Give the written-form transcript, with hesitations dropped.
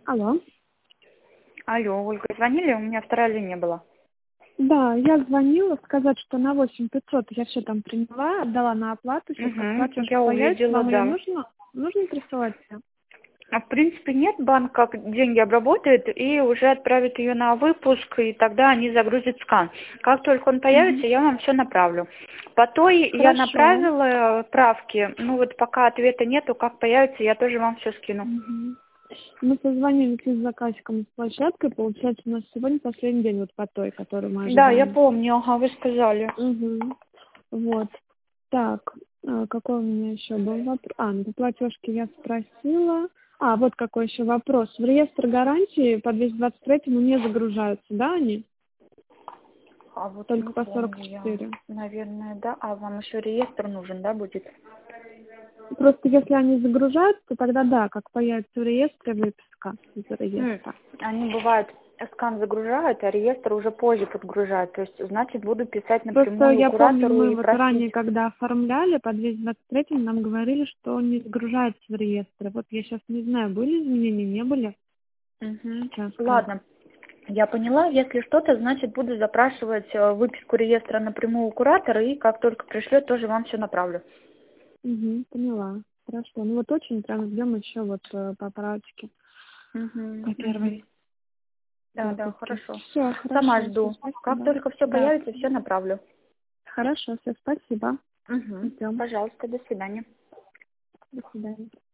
Алло. Алло, Ольга, звонили? У меня вторая линия была. Да, я звонила сказать, что на 8500 я все там приняла, отдала на оплату, сейчас как платеж Я появится, увидела, вам ее да. нужно присылать всё? А в принципе нет, банк как деньги обработает и уже отправит ее на выпуск, и тогда они загрузят скан. Как только он появится, я вам все направлю. По той я Хорошо. направила правки, ну вот пока ответа нету, как появится, я тоже вам все скину. Мы созвонились с заказчиком с площадкой, получается, у нас сегодня последний день вот по той, которую мы Да, я ожидаем. помню, ага, вы сказали. Вот. Так, какой у меня еще был вопрос? Ну по платежке я спросила. Вот какой еще вопрос. В реестр гарантии по 223-му не загружаются, да, они? А вот Только не по помню я. 44. Наверное, да. А вам еще реестр нужен, да, будет? Просто если они загружаются, то тогда да, как появится в реестре выписка из реестра. Они бывают, скан загружают, а реестр уже позже подгружают. То есть, значит, буду писать Просто напрямую я помню, куратору мы и вот просить. ранее, когда оформляли по 223-му, нам говорили, что не загружается в реестре. Вот я сейчас не знаю, были изменения, не были? Сейчас как? Ладно, я поняла. Если что-то, значит, буду запрашивать выписку реестра напрямую у куратора, и как только пришлет, тоже вам все направлю. Поняла. Хорошо. Ну вот очень прям ждем еще вот поправочки по первой Да, выпуске. хорошо. Все, Сама хорошо, все, жду. Как спасибо. только все Да, появится, все направлю. хорошо, все, спасибо. Ждем. Пожалуйста, до свидания. До свидания.